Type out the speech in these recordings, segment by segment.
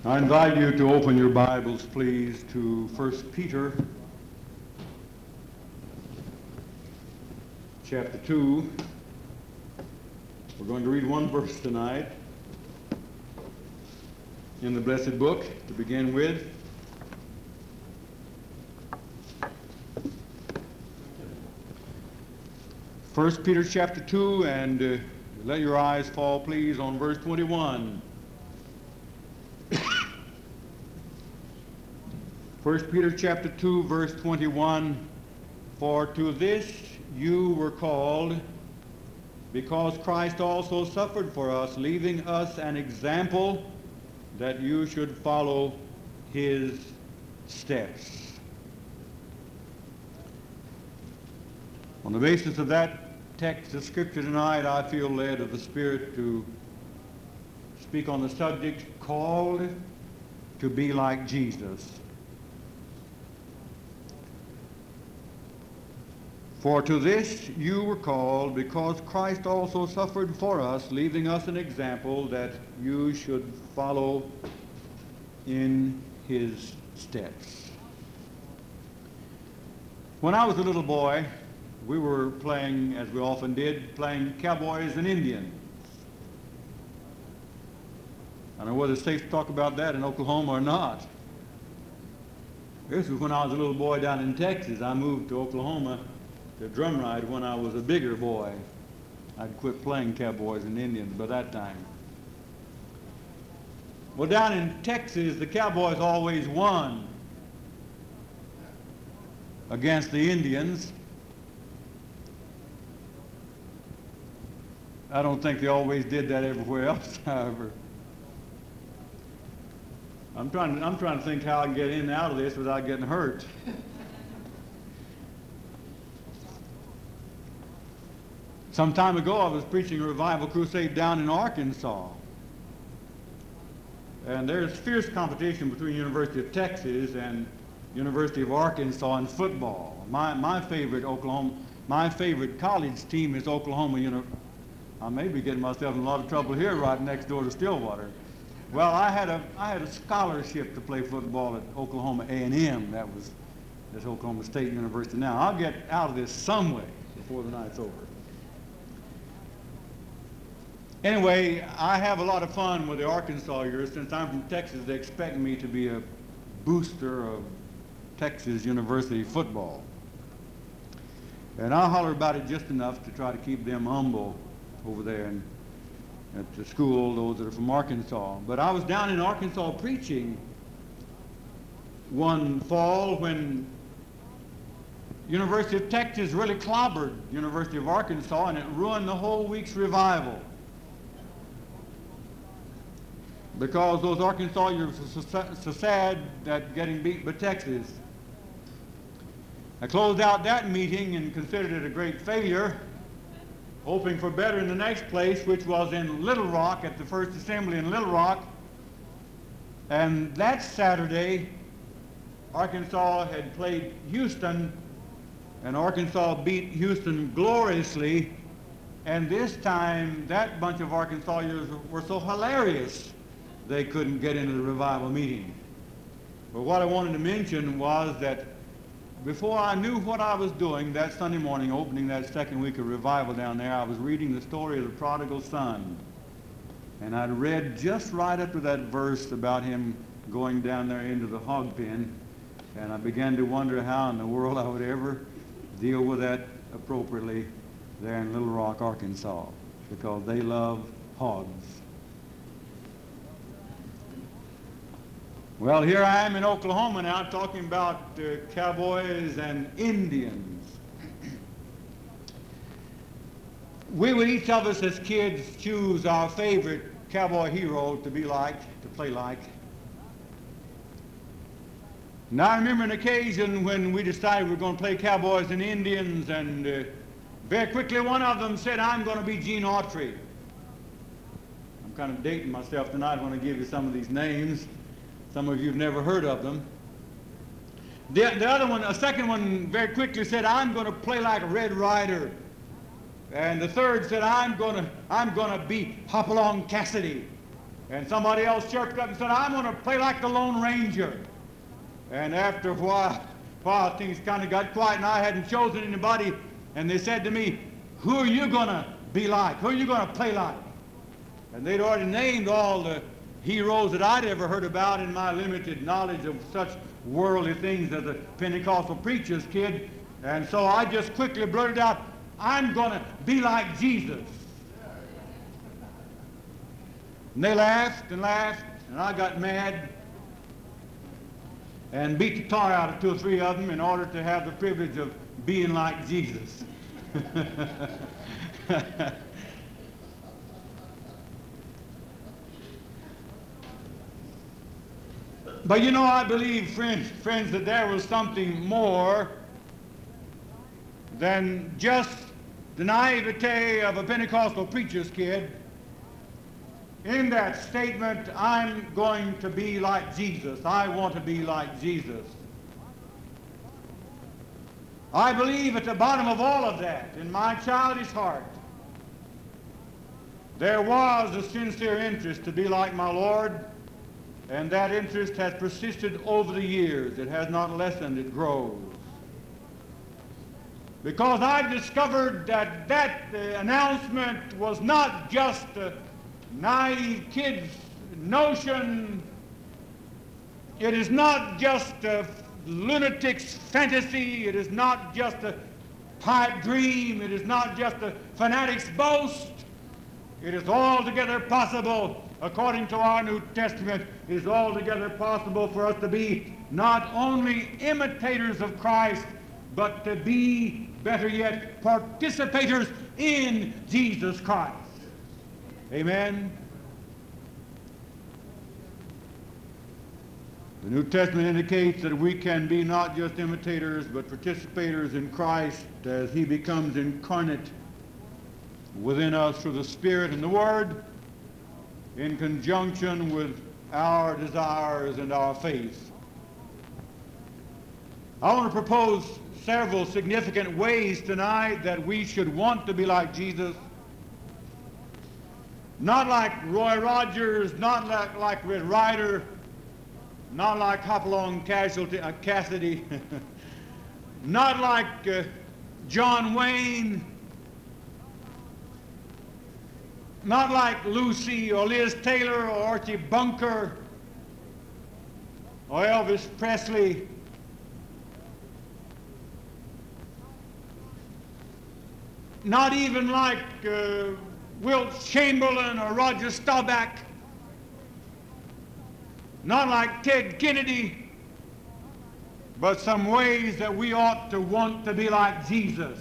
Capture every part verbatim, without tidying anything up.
I invite you to open your Bibles, please, to First Peter chapter two. We're going to read one verse tonight in the blessed book to begin with. First Peter chapter two, and uh, let your eyes fall, please, on verse twenty-one. First Peter chapter two, verse twenty-one, for to this you were called, because Christ also suffered for us, leaving us an example that you should follow his steps. On the basis of that text of Scripture tonight, I feel led of the Spirit to speak on the subject, called to be like Jesus. For to this you were called, because Christ also suffered for us, leaving us an example that you should follow in his steps. When I was a little boy, we were playing, as we often did, playing cowboys and Indians. I don't know whether it's safe to talk about that in Oklahoma or not. This was when I was a little boy down in Texas. I moved to Oklahoma to drum ride when I was a bigger boy. I'd quit playing cowboys and Indians by that time. Well, down in Texas, the cowboys always won against the Indians. I don't think they always did that everywhere else, however. I'm trying to, I'm trying to think how I can get in and out of this without getting hurt. Some time ago, I was preaching a revival crusade down in Arkansas. And there's fierce competition between University of Texas and University of Arkansas in football. My, my favorite Oklahoma, my favorite college team is Oklahoma University. I may be getting myself in a lot of trouble here right next door to Stillwater. Well, I had a, I had a scholarship to play football at Oklahoma A and M. That was, that's Oklahoma State University now. I'll get out of this some way before the night's over. Anyway, I have a lot of fun with the Arkansas years. Since I'm from Texas, they expect me to be a booster of Texas University football. And I'll holler about it just enough to try to keep them humble over there in, at the school, those that are from Arkansas. But I was down in Arkansas preaching one fall when University of Texas really clobbered University of Arkansas, and it ruined the whole week's revival. Because those Arkansas years were so, so sad that getting beat by Texas. I closed out that meeting and considered it a great failure, hoping for better in the next place, which was in Little Rock at the First Assembly in Little Rock. And that Saturday, Arkansas had played Houston, and Arkansas beat Houston gloriously. And this time, that bunch of Arkansasians were so hilarious they couldn't get into the revival meeting. But what I wanted to mention was that before I knew what I was doing that Sunday morning, opening that second week of revival down there, I was reading the story of the prodigal son. And I'd read just right up to that verse about him going down there into the hog pen. And I began to wonder how in the world I would ever deal with that appropriately there in Little Rock, Arkansas, because they love hogs. Well, here I am in Oklahoma now talking about uh, cowboys and Indians. We would each of us as kids choose our favorite cowboy hero to be like, to play like. Now I remember an occasion when we decided we were going to play cowboys and Indians, and uh, very quickly one of them said, I'm going to be Gene Autry. I'm kind of dating myself tonight. I want to give you some of these names. Some of you have never heard of them. The, the other one, a second one, very quickly said, I'm going to play like Red Ryder. And the third said, I'm going to I'm going to be Hopalong Cassidy. And somebody else chirped up and said, I'm going to play like the Lone Ranger. And after a while, while things kind of got quiet and I hadn't chosen anybody, and they said to me, who are you going to be like? Who are you going to play like? And they'd already named all the heroes that I'd ever heard about in my limited knowledge of such worldly things as a Pentecostal preacher's kid. And so I just quickly blurted out, I'm going to be like Jesus. And they laughed and laughed, and I got mad and beat the tar out of two or three of them in order to have the privilege of being like Jesus. But you know, I believe, friends, friends, that there was something more than just the naivete of a Pentecostal preacher's kid in that statement, I'm going to be like Jesus. I want to be like Jesus. I believe at the bottom of all of that, in my childish heart, there was a sincere interest to be like my Lord, and that interest has persisted over the years. It has not lessened, it grows. Because I've discovered that that uh, announcement was not just a naive kid's notion. It is not just a lunatic's fantasy. It is not just a pipe dream. It is not just a fanatic's boast. It is altogether possible, according to our New Testament, it is altogether possible for us to be not only imitators of Christ, but to be, better yet, participators in Jesus Christ. Amen. The New Testament indicates that we can be not just imitators, but participators in Christ as he becomes incarnate within us through the Spirit and the Word, in conjunction with our desires and our faith. I want to propose several significant ways tonight that we should want to be like Jesus. Not like Roy Rogers, not like, like Red Ryder, not like Hopalong Casualty, uh, Cassidy, not like uh, John Wayne, not like Lucy or Liz Taylor or Archie Bunker or Elvis Presley. Not even like uh, Wilt Chamberlain or Roger Staubach. Not like Ted Kennedy, but some ways that we ought to want to be like Jesus.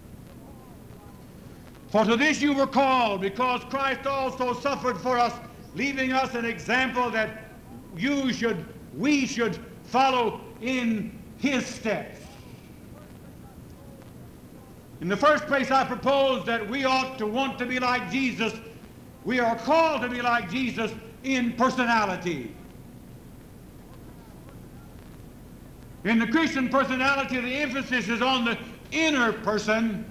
For to this you were called, because Christ also suffered for us, leaving us an example that you should, we should follow in his steps. In the first place, I propose that we ought to want to be like Jesus. We are called to be like Jesus in personality. In the Christian personality, the emphasis is on the inner person,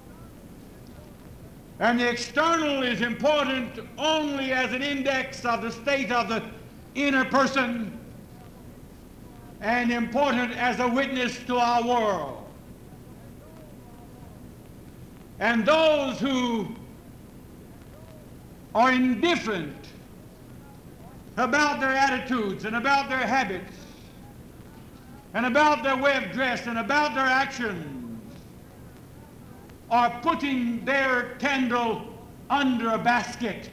and the external is important only as an index of the state of the inner person and important as a witness to our world. And those who are indifferent about their attitudes and about their habits and about their way of dress and about their actions are putting their candle under a basket.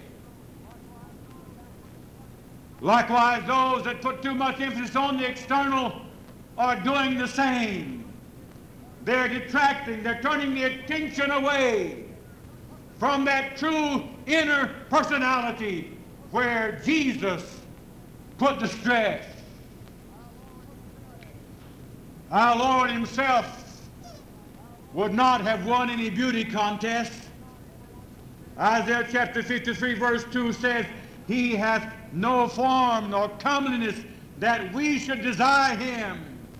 Likewise, those that put too much emphasis on the external are doing the same. They're detracting, they're turning the attention away from that true inner personality where Jesus put the stress. Our Lord himself would not have won any beauty contest. Isaiah chapter fifty-three verse two says, he hath no form nor comeliness that we should desire him.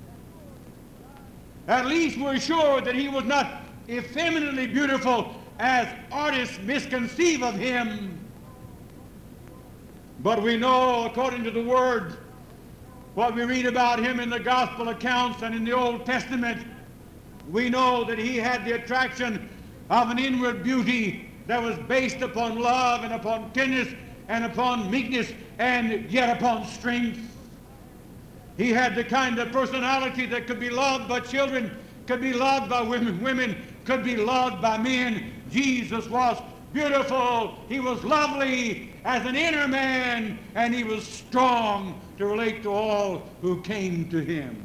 At least we're sure that he was not effeminately beautiful as artists misconceive of him. But we know, according to the Word, what we read about him in the gospel accounts and in the Old Testament, we know that he had the attraction of an inward beauty that was based upon love and upon tenderness and upon meekness and yet upon strength. He had the kind of personality that could be loved by children, could be loved by women, women could be loved by men. Jesus was beautiful, he was lovely as an inner man, and he was strong to relate to all who came to him.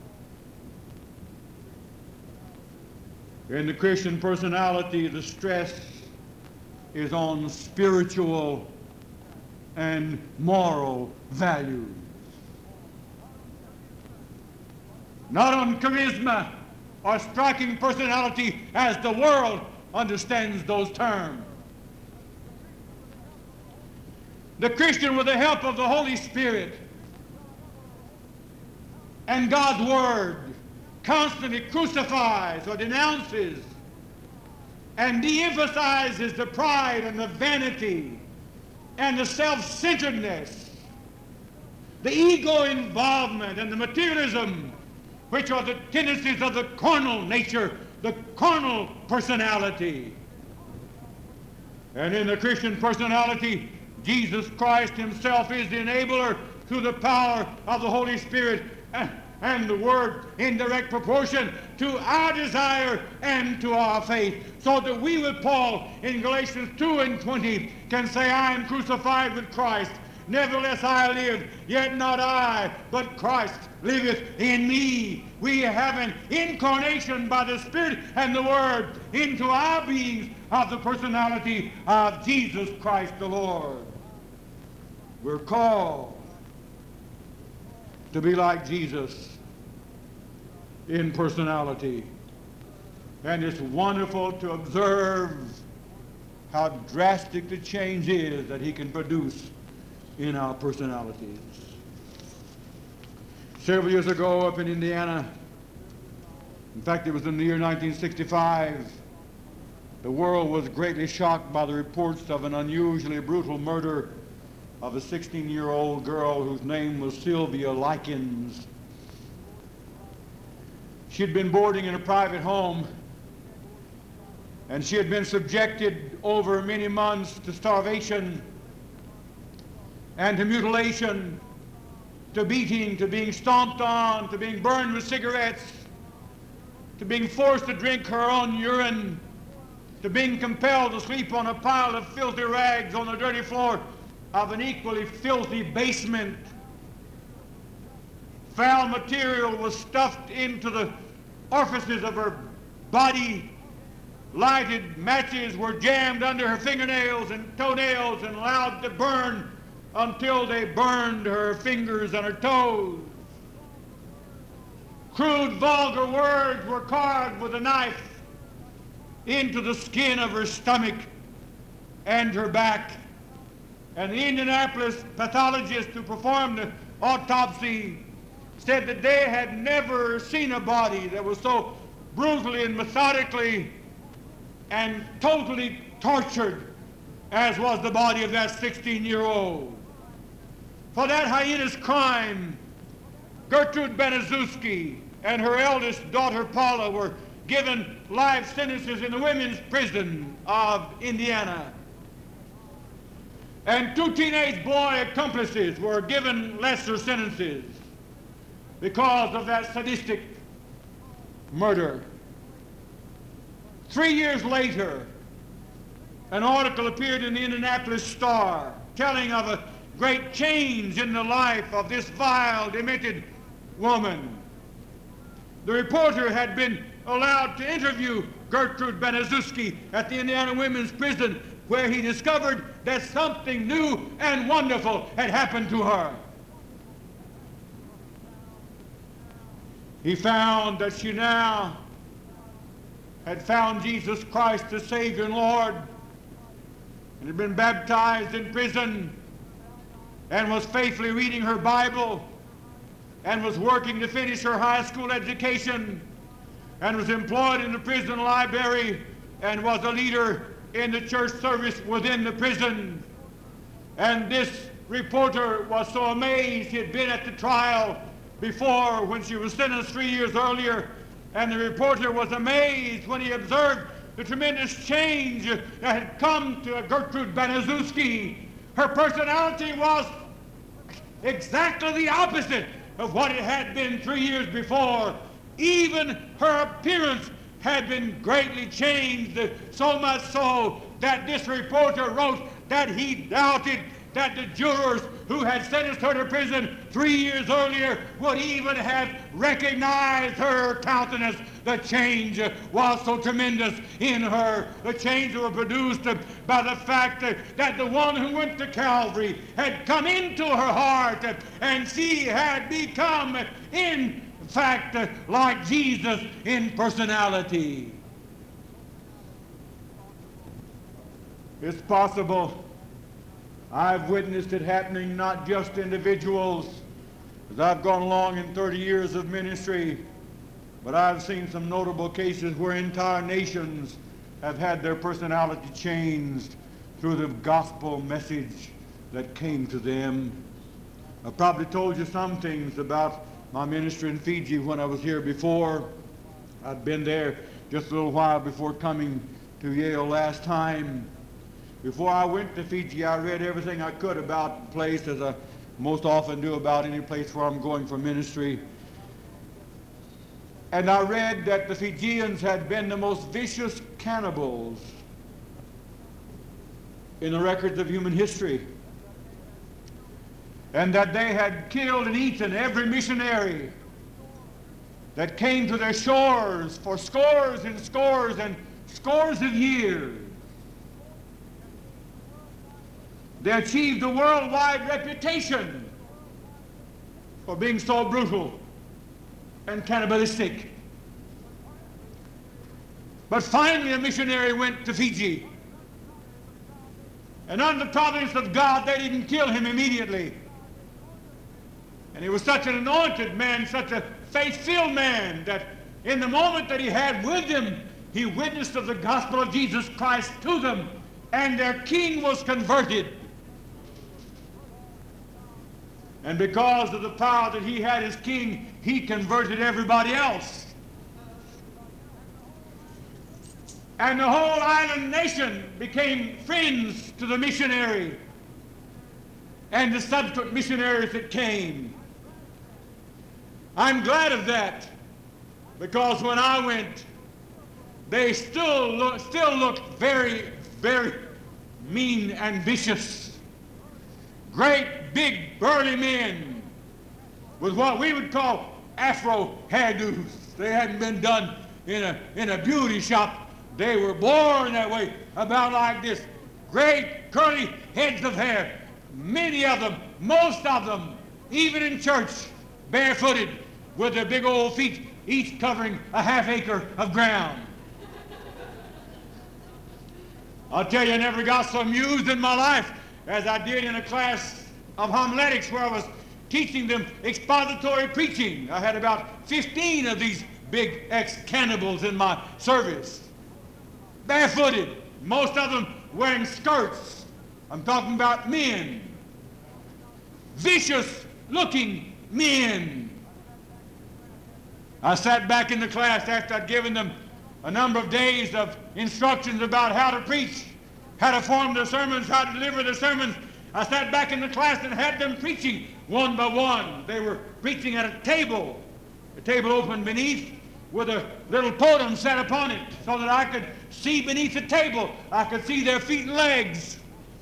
In the Christian personality, the stress is on spiritual and moral values, not on charisma or striking personality as the world understands those terms. The Christian, with the help of the Holy Spirit and God's Word, constantly crucifies or denounces and de-emphasizes the pride and the vanity and the self-centeredness, the ego involvement and the materialism, which are the tendencies of the carnal nature, the carnal personality. And in the Christian personality, Jesus Christ himself is the enabler through the power of the Holy Spirit and the Word in direct proportion to our desire and to our faith, so that we with Paul in Galatians two and twenty can say, I am crucified with Christ. Nevertheless I live, yet not I, but Christ liveth in me. We have an incarnation by the Spirit and the Word into our beings of the personality of Jesus Christ the Lord. We're called to be like Jesus in personality. And it's wonderful to observe how drastic the change is that he can produce in our personalities. Several years ago up in Indiana, in fact it was in the year nineteen sixty-five, the world was greatly shocked by the reports of an unusually brutal murder of a sixteen-year-old girl whose name was Sylvia Likens. She had been boarding in a private home, and she had been subjected over many months to starvation and to mutilation, to beating, to being stomped on, to being burned with cigarettes, to being forced to drink her own urine, to being compelled to sleep on a pile of filthy rags on the dirty floor of an equally filthy basement. Foul material was stuffed into the orifices of her body. Lighted matches were jammed under her fingernails and toenails and allowed to burn until they burned her fingers and her toes. Crude, vulgar words were carved with a knife into the skin of her stomach and her back. And the Indianapolis pathologist who performed the autopsy said that they had never seen a body that was so brutally and methodically and totally tortured as was the body of that sixteen-year-old. For that heinous crime, Gertrude Benezuski and her eldest daughter Paula were given life sentences in the women's prison of Indiana. And two teenage boy accomplices were given lesser sentences because of that sadistic murder. Three years later, an article appeared in the Indianapolis Star telling of a great change in the life of this vile, demented woman. The reporter had been allowed to interview Gertrude Benezuski at the Indiana Women's Prison, where he discovered that something new and wonderful had happened to her. He found that she now had found Jesus Christ as Savior and Lord, and had been baptized in prison, and was faithfully reading her Bible, and was working to finish her high school education, and was employed in the prison library, and was a leader in the church service within the prison. And this reporter was so amazed. He had been at the trial before when she was sentenced three years earlier, and the reporter was amazed when he observed the tremendous change that had come to Gertrude Baniszewski. Her personality was exactly the opposite of what it had been three years before. Even her appearance had been greatly changed, so much so that this reporter wrote that he doubted that the jurors who had sentenced her to prison three years earlier would even have recognized her countenance. The change was so tremendous in her. The change was produced by the fact that the one who went to Calvary had come into her heart, and she had become, in fact, like Jesus in personality. It's possible I've witnessed it happening not just to individuals, as I've gone along in thirty years of ministry, but I've seen some notable cases where entire nations have had their personality changed through the gospel message that came to them. I've probably told you some things about my ministry in Fiji when I was here before. I'd been there just a little while before coming to Yale last time. Before I went to Fiji, I read everything I could about the place, as I most often do about any place where I'm going for ministry. And I read that the Fijians had been the most vicious cannibals in the records of human history, and that they had killed and eaten every missionary that came to their shores for scores and scores and scores of years. They achieved a worldwide reputation for being so brutal and cannibalistic. But finally a missionary went to Fiji, and under the providence of God, they didn't kill him immediately. And he was such an anointed man, such a faith-filled man, that in the moment that he had with them, he witnessed of the gospel of Jesus Christ to them, and their king was converted. And because of the power that he had as king, he converted everybody else. And the whole island nation became friends to the missionary and the subsequent missionaries that came. I'm glad of that, because when I went, they still look, still looked very, very mean and vicious. Great, big, burly men with what we would call afro hairdos. They hadn't been done in a, in a beauty shop. They were born that way, about like this. Great, curly heads of hair. Many of them, most of them, even in church, barefooted, with their big old feet, each covering a half acre of ground. I'll tell you, I never got so amused in my life as I did in a class of homiletics where I was teaching them expository preaching. I had about fifteen of these big ex-cannibals in my service. Barefooted, most of them wearing skirts. I'm talking about men. Vicious-looking men. I sat back in the class after I'd given them a number of days of instructions about how to preach, how to form their sermons, how to deliver their sermons. I sat back in the class and had them preaching one by one. They were preaching at a table, a table open beneath with a little podium set upon it so that I could see beneath the table. I could see their feet and legs.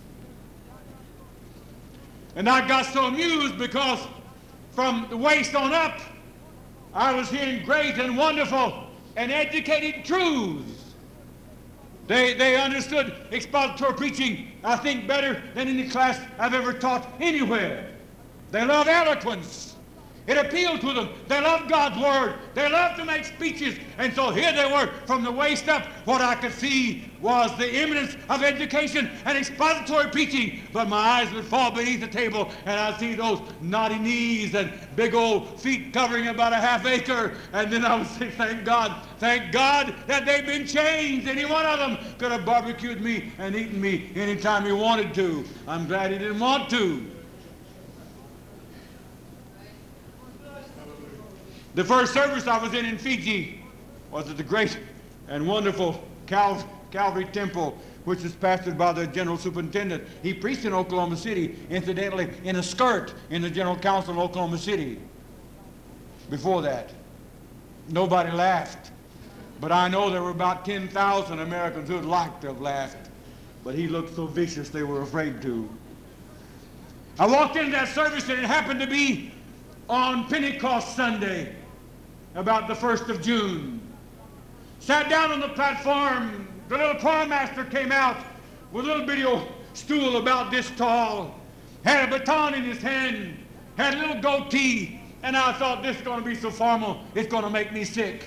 And I got so amused because from the waist on up, I was hearing great and wonderful and educated truths. They, they understood expository preaching, I think, better than any class I've ever taught anywhere. They love eloquence. It appealed to them. They loved God's Word. They loved to make speeches. And so here they were, from the waist up. What I could see was the eminence of education and expository preaching. But my eyes would fall beneath the table, and I'd see those knotty knees and big old feet covering about a half acre. And then I would say, thank God, thank God that they've been changed. Any one of them could have barbecued me and eaten me anytime he wanted to. I'm glad he didn't want to. The first service I was in in Fiji was at the great and wonderful Cal Calvary Temple, which is pastored by the general superintendent. He preached in Oklahoma City, incidentally, in a skirt in the general council in Oklahoma City. Before that, nobody laughed. But I know there were about ten thousand Americans who would like to have laughed. But he looked so vicious they were afraid to. I walked into that service and it happened to be on Pentecost Sunday, about the first of June. Sat down on the platform. The little choir master came out with a little bitty old stool about this tall, had a baton in his hand, had a little goatee, and I thought, this is going to be so formal, it's going to make me sick.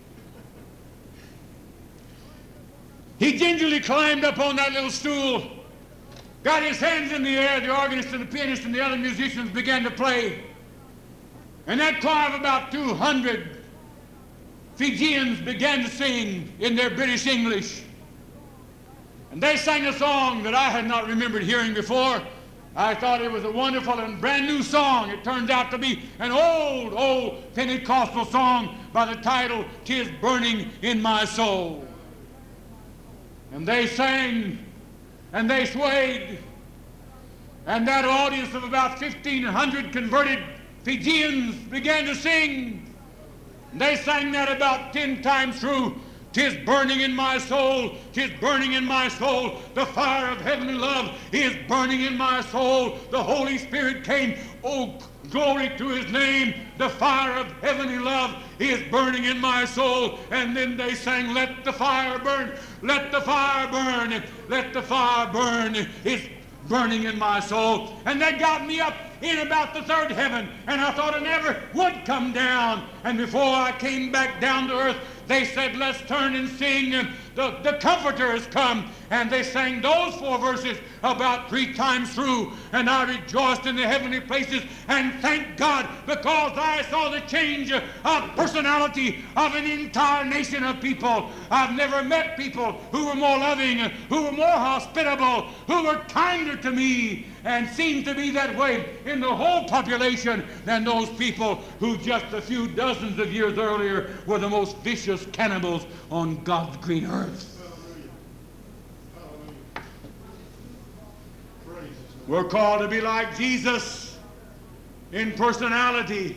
He gingerly climbed up on that little stool, got his hands in the air. The organist and the pianist and the other musicians began to play. And that choir of about two hundred Fijians began to sing in their British English. And they sang a song that I had not remembered hearing before. I thought it was a wonderful and brand new song. It turned out to be an old, old Pentecostal song by the title, "'Tis Burning in My Soul." And they sang and they swayed. And that audience of about fifteen hundred converted Fijians began to sing. They sang that about ten times through. "'Tis burning in my soul, 'tis burning in my soul. The fire of heavenly love is burning in my soul. The Holy Spirit came, oh, glory to his name. The fire of heavenly love is burning in my soul." And then they sang, "Let the fire burn, let the fire burn, let the fire burn. It's burning in my soul." And that got me up in about the third heaven, and I thought I never would come down. And before I came back down to earth, they said, "Let's turn and sing. The, the Comforter has come." And they sang those four verses about three times through. And I rejoiced in the heavenly places and thanked God, because I saw the change of personality of an entire nation of people. I've never met people who were more loving, who were more hospitable, who were kinder to me, and seemed to be that way in the whole population than those people who just a few dozens of years earlier were the most vicious cannibals on God's green earth. We're called to be like Jesus in personality.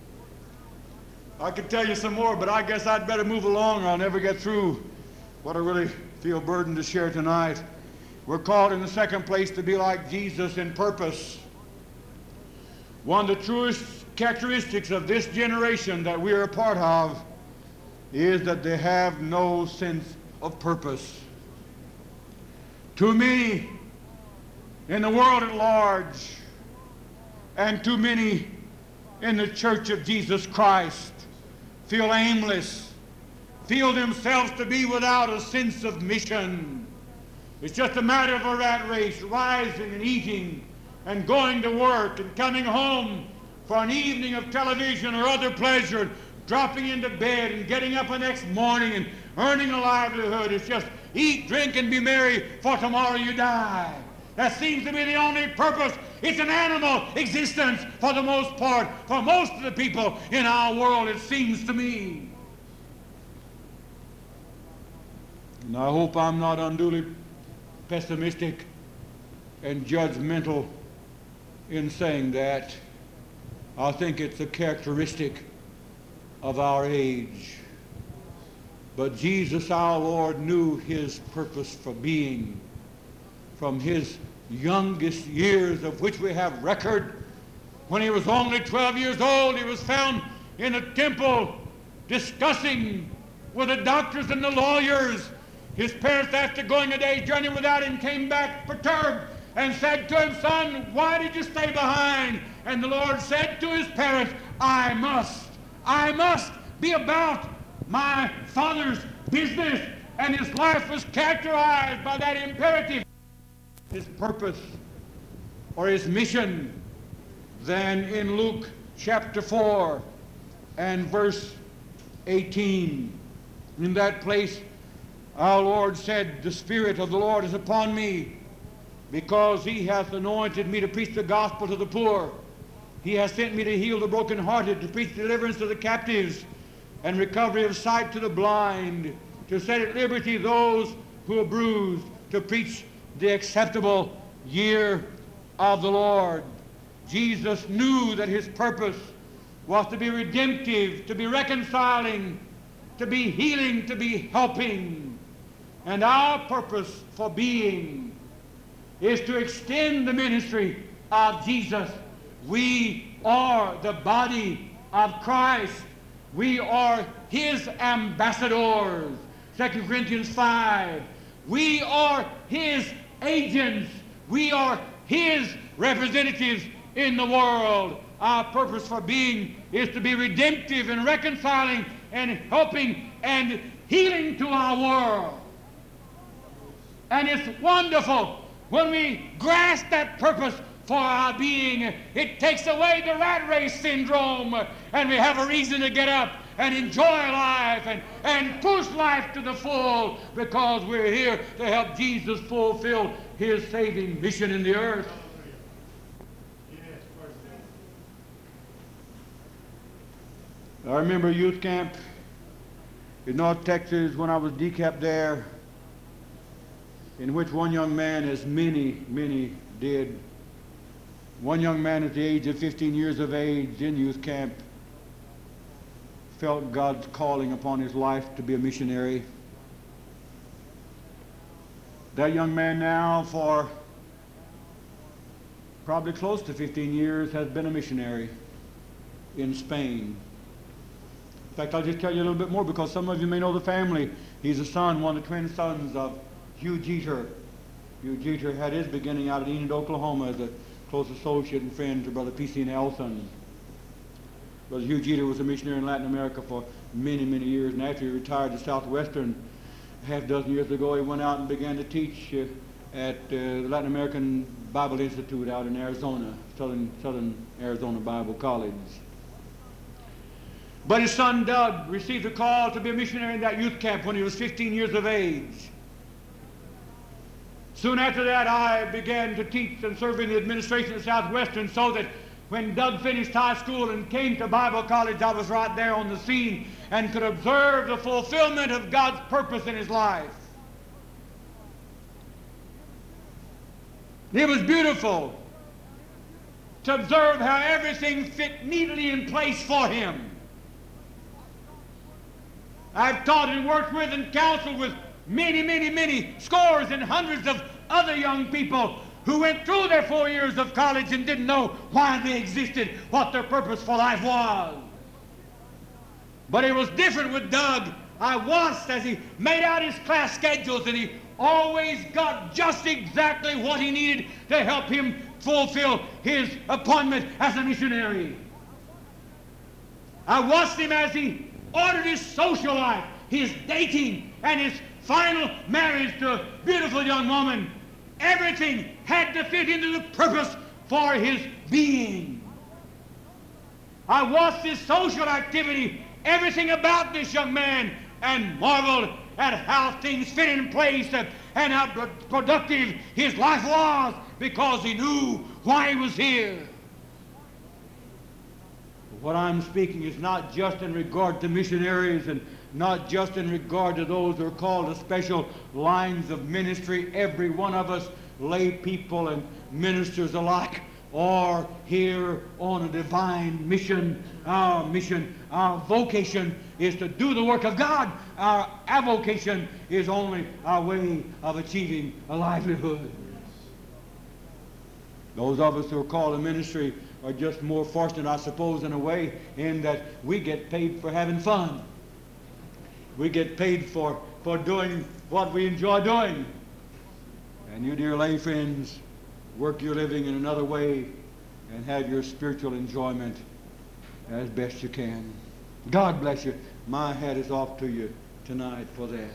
I could tell you some more, but I guess I'd better move along or I'll never get through what I really feel burdened to share tonight. We're called in the second place to be like Jesus in purpose. One of the truest characteristics of this generation that we are a part of is that they have no sense of purpose. Too many in the world at large, and too many in the Church of Jesus Christ, feel aimless, feel themselves to be without a sense of mission. It's just a matter of a rat race, rising and eating and going to work and coming home for an evening of television or other pleasure, dropping into bed and getting up the next morning and earning a livelihood. It's just eat, drink, and be merry, for tomorrow you die. That seems to be the only purpose. It's an animal existence for the most part, for most of the people in our world, it seems to me. And I hope I'm not unduly pessimistic and judgmental in saying that. I think it's a characteristic of our age. But Jesus our Lord knew his purpose for being. From his youngest years, of which we have record, when he was only twelve years old, he was found in a temple discussing with the doctors and the lawyers. His parents, after going a day's journey without him, came back perturbed and said to him, "Son, why did you stay behind?" And the Lord said to his parents, I must, I must be about my Father's business. And his life was characterized by that imperative, his purpose or his mission. Then in Luke chapter four and verse eighteen, in that place our Lord said, "The Spirit of the Lord is upon me, because he hath anointed me to preach the gospel to the poor. He has sent me to heal the brokenhearted, to preach deliverance to the captives, and recovery of sight to the blind, to set at liberty those who are bruised, to preach the acceptable year of the Lord. Jesus knew that his purpose was to be redemptive, to be reconciling, to be healing, to be helping. And our purpose for being is to extend the ministry of Jesus. We are the body of Christ. We are his ambassadors. Second Corinthians five. We are his agents. We are his representatives in the world. Our purpose for being is to be redemptive and reconciling and helping and healing to our world. And it's wonderful when we grasp that purpose for our being. It takes away the rat race syndrome, and we have a reason to get up and enjoy life and, and push life to the full, because we're here to help Jesus fulfill his saving mission in the earth. I remember youth camp in North Texas when I was decapped there, in which one young man, as many, many did, one young man at the age of fifteen years of age in youth camp felt God's calling upon his life to be a missionary. That young man now, for probably close to fifteen years, has been a missionary in Spain. In fact, I'll just tell you a little bit more, because some of you may know the family. He's a son, one of the twin sons of Hugh Jeter. Hugh Jeter had his beginning out at Enid, Oklahoma, as a close associate and friend to Brother P C Nelson. Brother Hugh Jeter was a missionary in Latin America for many, many years, and after he retired to Southwestern a half dozen years ago, he went out and began to teach uh, at uh, the Latin American Bible Institute out in Arizona, Southern, Southern Arizona Bible College. But his son Doug received a call to be a missionary in that youth camp when he was fifteen years of age. Soon after that, I began to teach and serve in the administration at Southwestern, so that when Doug finished high school and came to Bible college, I was right there on the scene and could observe the fulfillment of God's purpose in his life. It was beautiful to observe how everything fit neatly in place for him. I've taught and worked with and counseled with many, many, many scores and hundreds of other young people who went through their four years of college and didn't know why they existed, what their purpose for life was. But it was different with Doug. I watched as he made out his class schedules, and he always got just exactly what he needed to help him fulfill his appointment as a missionary. I watched him as he ordered his social life, his dating, and his final marriage to a beautiful young woman. Everything had to fit into the purpose for his being. I watched his social activity, everything about this young man, and marveled at how things fit in place and how productive his life was, because he knew why he was here. What I'm speaking is not just in regard to missionaries and not just in regard to those who are called to special lines of ministry. Every one of us, lay people and ministers alike, are here on a divine mission. Our mission, our vocation is to do the work of God. Our avocation is only our way of achieving a livelihood. Those of us who are called to ministry are just more fortunate, I suppose, in a way, in that we get paid for having fun. We get paid for, for doing what we enjoy doing. And you, dear lay friends, work your living in another way and have your spiritual enjoyment as best you can. God bless you. My hat is off to you tonight for that.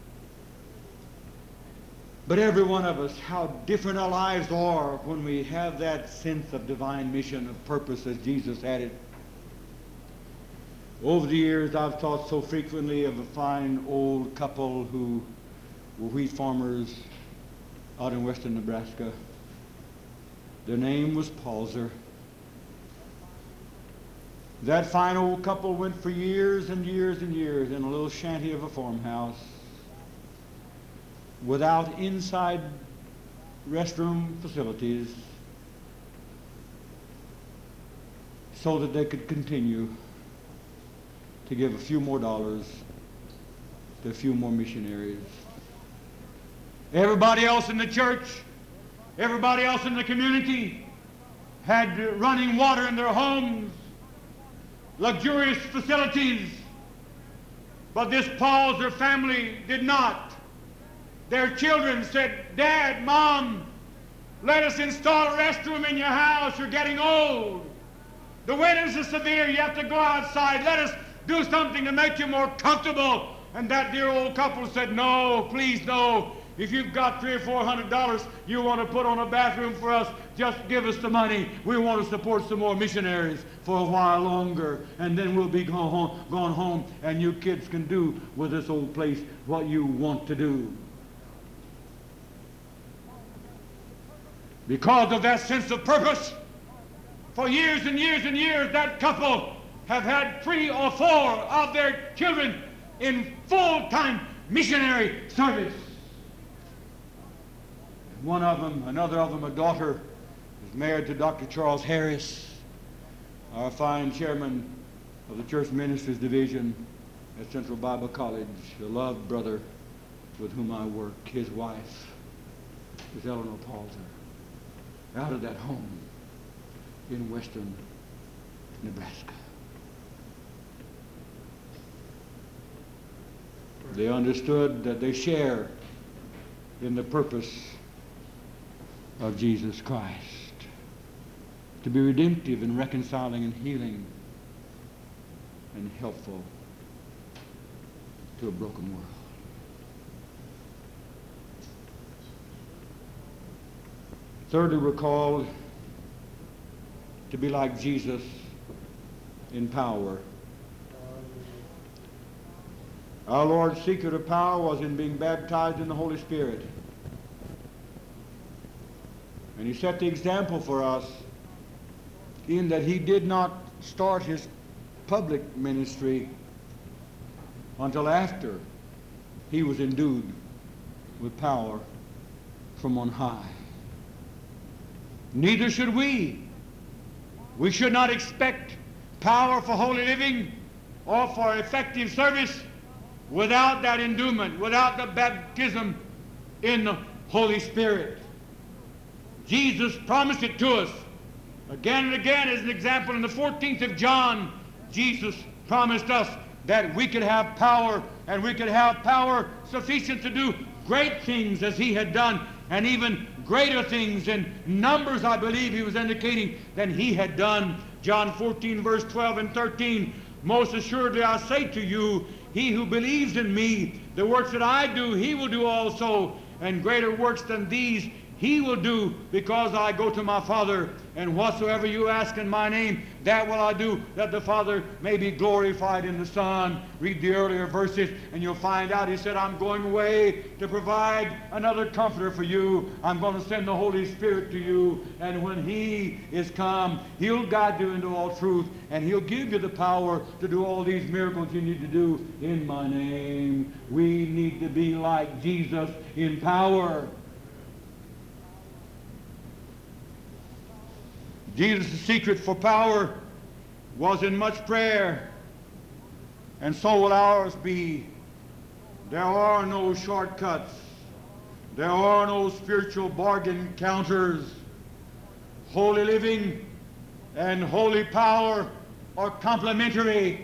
But every one of us, how different our lives are when we have that sense of divine mission, of purpose as Jesus had it. Over the years, I've thought so frequently of a fine old couple who were wheat farmers out in western Nebraska. Their name was Palzer. That fine old couple went for years and years and years in a little shanty of a farmhouse without inside restroom facilities so that they could continue to give a few more dollars to a few more missionaries. Everybody else in the church, everybody else in the community had running water in their homes, luxurious facilities, but this Paul's, their family, did not. Their children said, Dad, Mom, let us install a restroom in your house. You're getting old. The winters are severe. You have to go outside. Let us do something to make you more comfortable. And that dear old couple said, no, please, no. If you've got three or four hundred dollars you want to put on a bathroom for us, just give us the money. We want to support some more missionaries for a while longer, and then we'll be gone home, gone home, and you kids can do with this old place what you want to do. Because of that sense of purpose, for years and years and years, that couple have had three or four of their children in full-time missionary service. One of them, another of them, a daughter, is married to Doctor Charles Harris, our fine chairman of the Church Ministers Division at Central Bible College, a loved brother with whom I work. His wife is Eleanor Palter, out of that home in western Nebraska. They understood that they share in the purpose of Jesus Christ, to be redemptive and reconciling and healing and helpful to a broken world. Thirdly, we're called to be like Jesus in power. Our Lord's secret of power was in being baptized in the Holy Spirit. And he set the example for us in that he did not start his public ministry until after he was endued with power from on high. Neither should we. We should not expect power for holy living or for effective service without that endowment, without the baptism in the Holy Spirit. Jesus promised it to us again and again. As an example, in the fourteenth of John, Jesus promised us that we could have power, and we could have power sufficient to do great things as he had done, and even greater things in numbers, I believe he was indicating, than he had done. John fourteen, verse twelve and thirteen, most assuredly I say to you, he who believes in me, the works that I do, he will do also, and greater works than these he will do, because I go to my Father, and whatsoever you ask in my name, that will I do, that the Father may be glorified in the Son. Read the earlier verses, and you'll find out he said, I'm going away to provide another comforter for you. I'm going to send the Holy Spirit to you, and when he is come, he'll guide you into all truth, and he'll give you the power to do all these miracles you need to do in my name. We need to be like Jesus in power. Jesus' secret for power was in much prayer, and so will ours be. There are no shortcuts. There are no spiritual bargain counters. Holy living and holy power are complementary.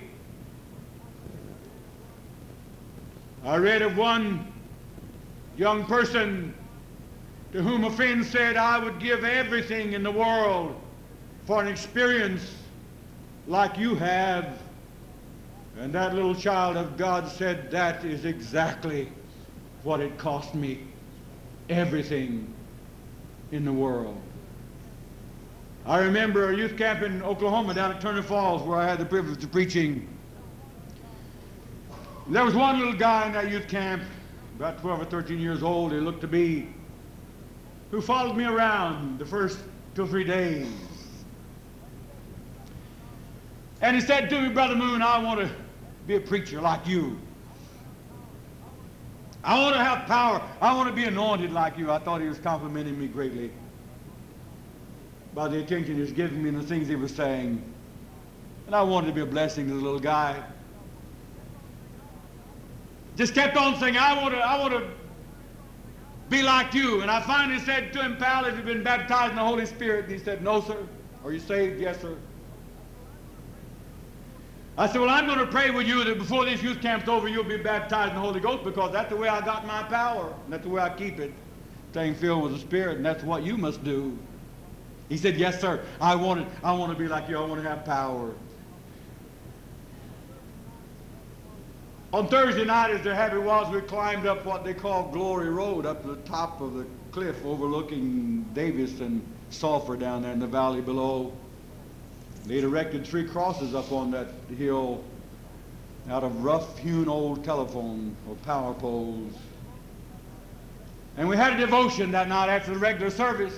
I read of one young person to whom a friend said, I would give everything in the world for an experience like you have. And that little child of God said, that is exactly what it cost me. Everything in the world. I remember a youth camp in Oklahoma down at Turner Falls where I had the privilege of preaching. There was one little guy in that youth camp, about twelve or thirteen years old, he looked to be, who followed me around the first two or three days. And he said to me, Brother Moon, I want to be a preacher like you. I want to have power. I want to be anointed like you. I thought he was complimenting me greatly by the attention he was giving me and the things he was saying. And I wanted to be a blessing to the little guy. Just kept on saying, I want to, I want to be like you. And I finally said to him, pal, have you been baptized in the Holy Spirit? And he said, no, sir. Are you saved? Yes, sir. I said, well, I'm going to pray with you that before this youth camp's over, you'll be baptized in the Holy Ghost, because that's the way I got my power. And that's the way I keep it, staying filled with the Spirit, and that's what you must do. He said, yes, sir. I want it. I want to be like you. I want to have power. On Thursday night, as their habit was, we climbed up what they call Glory Road, up to the top of the cliff overlooking Davis and Sulphur down there in the valley below. They'd erected three crosses up on that hill out of rough-hewn old telephone or power poles. And we had a devotion that night after the regular service.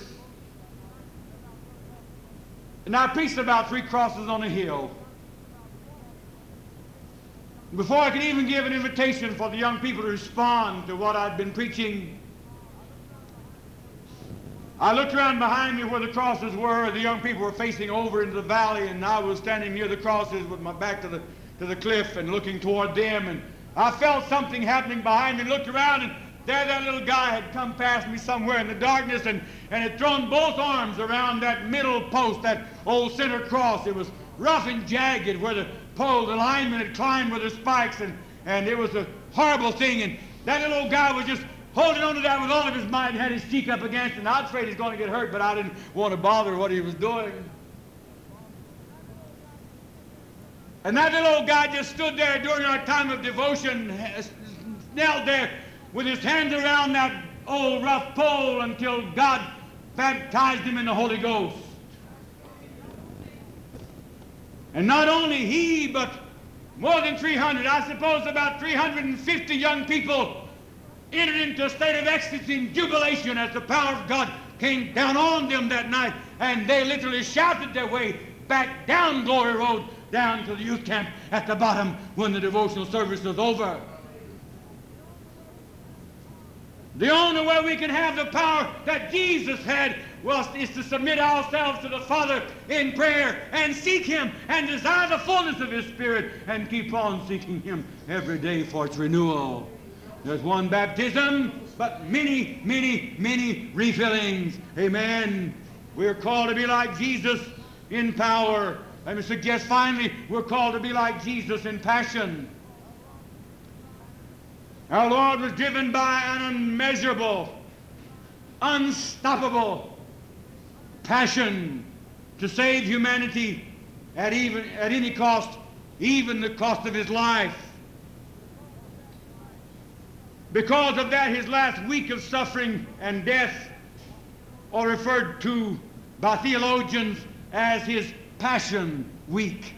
And I preached about three crosses on a hill. Before I could even give an invitation for the young people to respond to what I'd been preaching, I looked around behind me where the crosses were. The young people were facing over into the valley, and I was standing near the crosses with my back to the, to the cliff and looking toward them. And I felt something happening behind me, looked around, and there that little guy had come past me somewhere in the darkness and, and had thrown both arms around that middle post, that old center cross. It was rough and jagged where the pole, the linemen had climbed with their spikes, and, and it was a horrible thing. And that little old guy was just holding on to that with all of his might and had his cheek up against it. And I was afraid he was going to get hurt, but I didn't want to bother what he was doing. And that little old guy just stood there during our time of devotion, knelt there with his hands around that old rough pole until God baptized him in the Holy Ghost. And not only he, but more than three hundred, I suppose about three hundred fifty young people entered into a state of ecstasy and jubilation as the power of God came down on them that night, and they literally shouted their way back down Glory Road, down to the youth camp at the bottom when the devotional service was over. The only way we can have the power that Jesus had was is to submit ourselves to the Father in prayer and seek Him and desire the fullness of His Spirit and keep on seeking Him every day for its renewal. There's one baptism, but many, many, many refillings. Amen. We're called to be like Jesus in power. Let me suggest finally, we're called to be like Jesus in passion. Our Lord was driven by an unmeasurable, unstoppable passion to save humanity at, even, at any cost, even the cost of His life. Because of that, His last week of suffering and death are referred to by theologians as His Passion Week.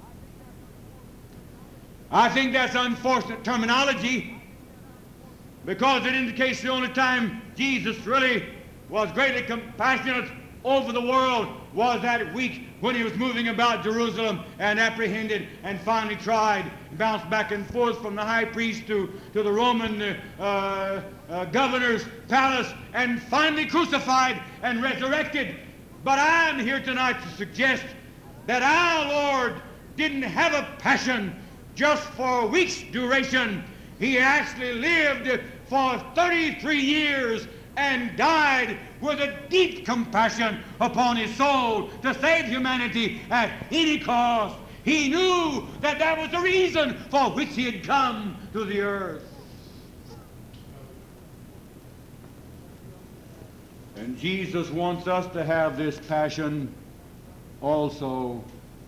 I think that's unfortunate terminology, because it indicates the only time Jesus really was greatly compassionate over the world was that week when He was moving about Jerusalem and apprehended and finally tried, bounced back and forth from the high priest to, to the Roman uh, uh, governor's palace, and finally crucified and resurrected. But I'm here tonight to suggest that our Lord didn't have a passion just for a week's duration. He actually lived for thirty-three years and died with a deep compassion upon His soul to save humanity at any cost. He knew that that was the reason for which He had come to the earth. And Jesus wants us to have this passion also.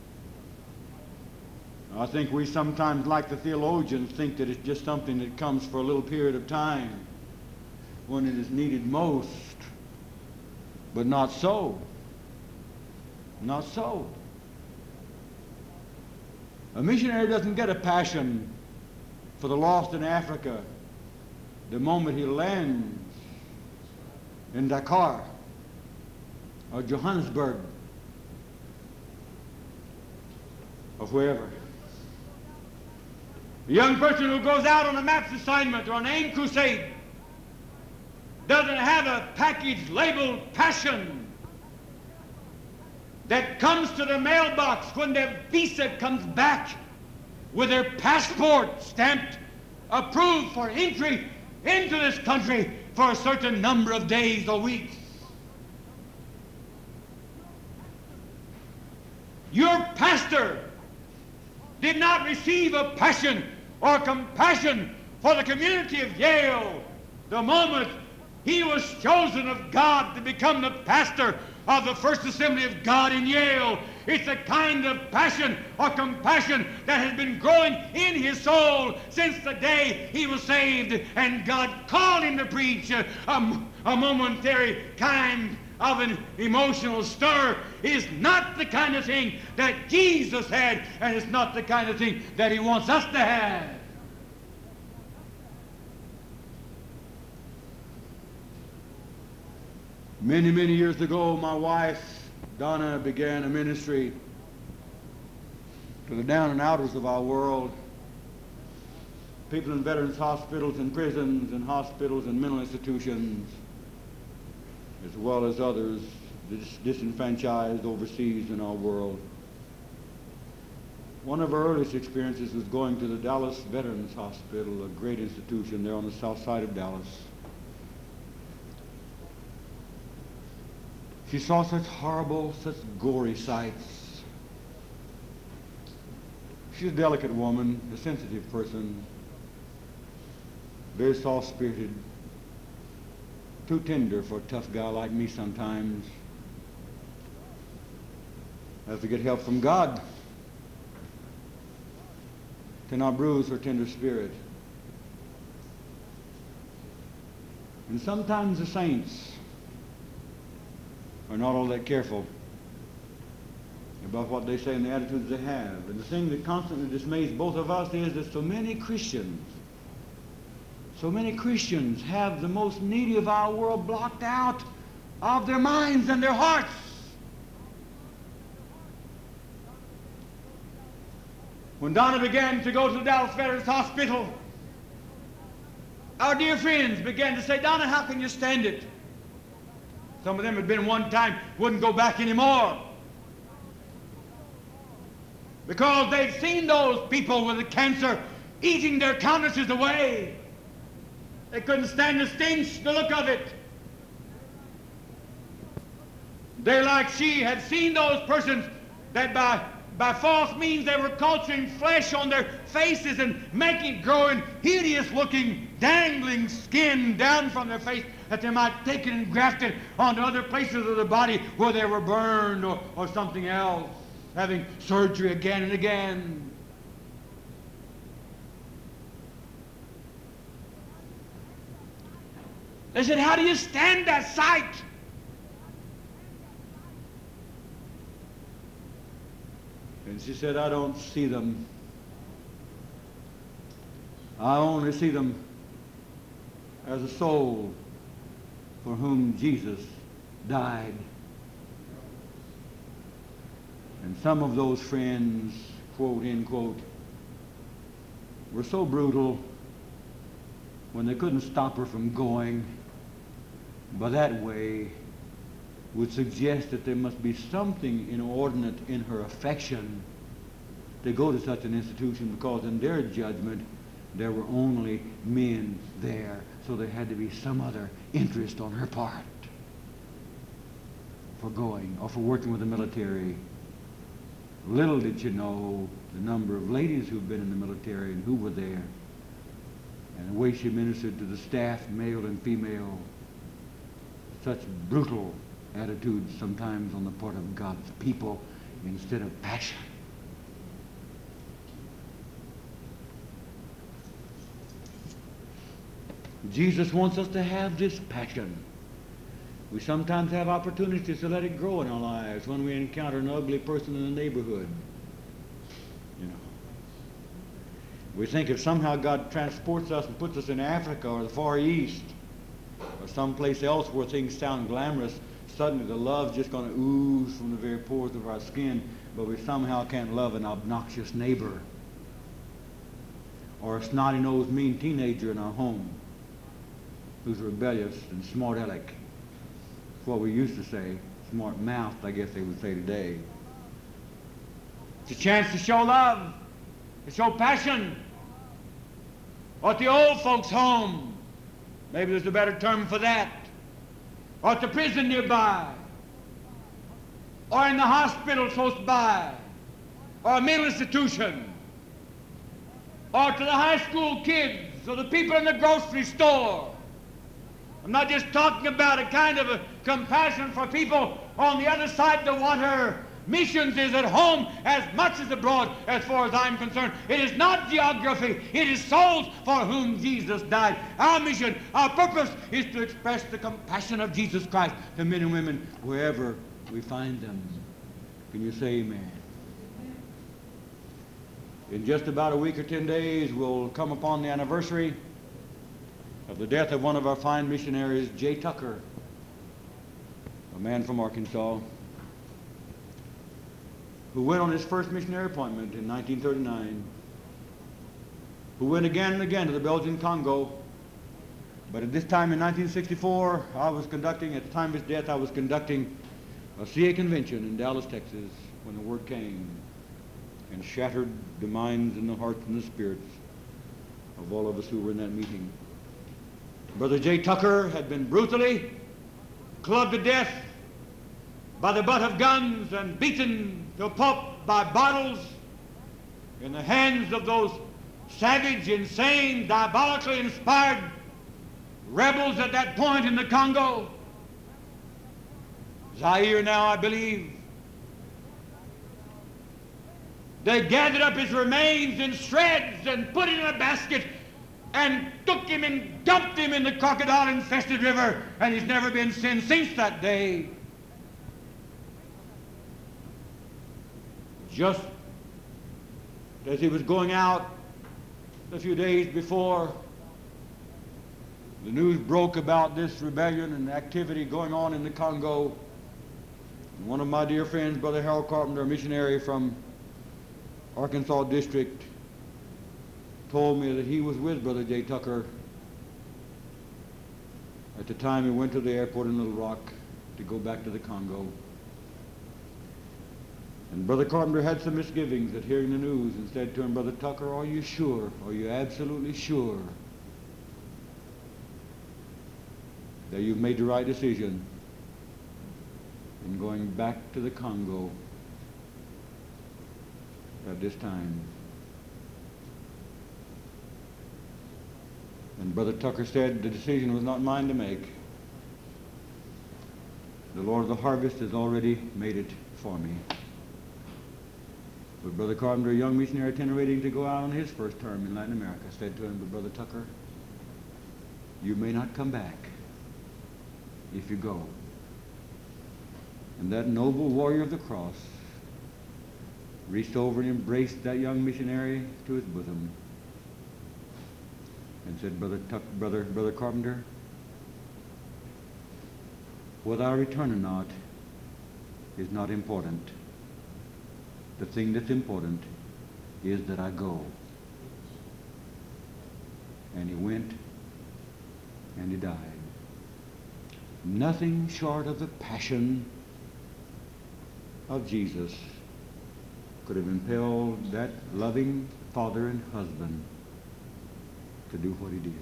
I think we sometimes, like the theologians, think that it's just something that comes for a little period of time when it is needed most. But not so. Not so. A missionary doesn't get a passion for the lost in Africa the moment he lands in Dakar or Johannesburg or wherever. A young person who goes out on a MAPS assignment or an AIM crusade doesn't have a package labeled passion that comes to the mailbox when their visa comes back with their passport stamped approved for entry into this country for a certain number of days or weeks. Your pastor did not receive a passion or compassion for the community of Yale the moment he was chosen of God to become the pastor of the First Assembly of God in Yale. It's a kind of passion or compassion that has been growing in his soul since the day he was saved and God called him to preach. A, a, a momentary kind of an emotional stir is not the kind of thing that Jesus had, and it's not the kind of thing that he wants us to have. Many, many years ago, my wife, Donna, began a ministry to the down and outers of our world, people in veterans hospitals and prisons and hospitals and mental institutions, as well as others dis disenfranchised overseas in our world. One of our earliest experiences was going to the Dallas Veterans Hospital, a great institution there on the south side of Dallas. She saw such horrible, such gory sights. She's a delicate woman, a sensitive person, very soft-spirited, too tender for a tough guy like me sometimes. I have to get help from God to not bruise her tender spirit. And sometimes the saints are not all that careful about what they say and the attitudes they have. And the thing that constantly dismays both of us is that so many Christians, so many Christians have the most needy of our world blocked out of their minds and their hearts. When Donna began to go to the Dallas Veterans Hospital, our dear friends began to say, Donna, how can you stand it? Some of them had been one time, wouldn't go back anymore. Because they'd seen those people with the cancer eating their countenances away. They couldn't stand the stench, the look of it. They, like she, had seen those persons that by, by false means they were culturing flesh on their faces and making it grow in hideous-looking, dangling skin down from their face, that they might take it and graft it onto other places of the body where they were burned or, or something else, having surgery again and again. They said, how do you stand that sight? And she said, I don't see them. I only see them as a soul for whom Jesus died. And some of those friends, quote, end quote, were so brutal when they couldn't stop her from going, by that way would suggest that there must be something inordinate in her affection to go to such an institution, because in their judgment there were only men there, so there had to be some other interest on her part for going or for working with the military. Little did you know the number of ladies who've been in the military and who were there, and the way she ministered to the staff, male and female. Such brutal attitudes sometimes on the part of God's people instead of passion. Jesus wants us to have this passion. We sometimes have opportunities to let it grow in our lives when we encounter an ugly person in the neighborhood. You know, we think if somehow God transports us and puts us in Africa or the Far East or someplace else where things sound glamorous, suddenly the love's just going to ooze from the very pores of our skin. but we somehow can't love an obnoxious neighbor or a snotty-nosed, mean teenager in our home who's rebellious and smart-aleck. That's what we used to say. Smart-mouthed, I guess they would say today. It's a chance to show love, to show passion. Or at the old folks' home, maybe there's a better term for that. Or at the prison nearby. Or in the hospital close by. Or a mental institution. Or to the high school kids, or the people in the grocery store. I'm not just talking about a kind of a compassion for people on the other side of the water. Missions is at home as much as abroad, as far as I'm concerned. It is not geography. It is souls for whom Jesus died. Our mission, our purpose is to express the compassion of Jesus Christ to men and women wherever we find them. Can you say amen? In just about a week or ten days, we'll come upon the anniversary of the death of one of our fine missionaries, Jay Tucker, a man from Arkansas, who went on his first missionary appointment in nineteen thirty-nine, who went again and again to the Belgian Congo. But at this time in nineteen sixty-four, I was conducting, at the time of his death, I was conducting a C A convention in Dallas, Texas, when the word came and shattered the minds and the hearts and the spirits of all of us who were in that meeting. Brother Jay Tucker had been brutally clubbed to death by the butt of guns and beaten to a pulp by bottles in the hands of those savage, insane, diabolically inspired rebels at that point in the Congo. Zaire now, I believe. They gathered up his remains in shreds and put it in a basket and took him and dumped him in the crocodile-infested river, and he's never been seen since that day. Just as he was going out a few days before, the news broke about this rebellion and activity going on in the Congo. And one of my dear friends, Brother Harold Carpenter, a missionary from Arkansas District, told me that he was with Brother Jay Tucker at the time he went to the airport in Little Rock to go back to the Congo. And Brother Carpenter had some misgivings at hearing the news and said to him, Brother Tucker, are you sure? Are you absolutely sure that you've made the right decision in going back to the Congo at this time? And Brother Tucker said, the decision was not mine to make. The Lord of the harvest has already made it for me. But Brother Carpenter, a young missionary itinerating to go out on his first term in Latin America, said to him, but Brother Tucker, you may not come back if you go. And that noble warrior of the cross reached over and embraced that young missionary to his bosom and said, Brother Tuck, Brother, Brother Carpenter, whether I return or not is not important. The thing that's important is that I go. And he went and he died. Nothing short of the passion of Jesus could have impelled that loving father and husband to do what he did.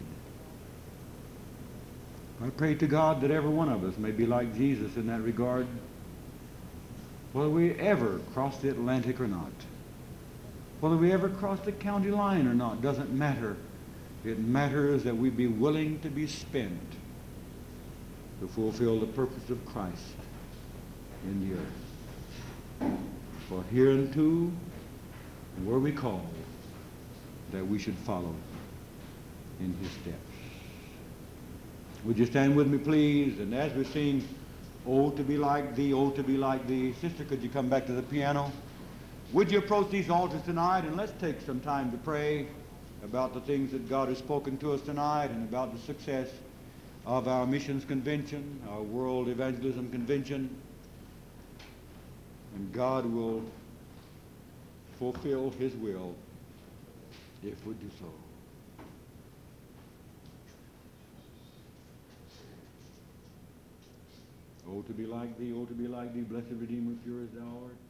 I pray to God that every one of us may be like Jesus in that regard, whether we ever cross the Atlantic or not. Whether we ever cross the county line or not doesn't matter. It matters that we be willing to be spent to fulfill the purpose of Christ in the earth. For hereunto were we called, that we should follow in his steps. Would you stand with me, please? And as we sing, Oh, to be like thee, oh, to be like thee. Sister, could you come back to the piano? Would you approach these altars tonight, and let's take some time to pray about the things that God has spoken to us tonight and about the success of our missions convention, our World Evangelism Convention. And God will fulfill his will if we do so. Oh, to be like thee, oh, to be like thee, blessed Redeemer, pure as thou art.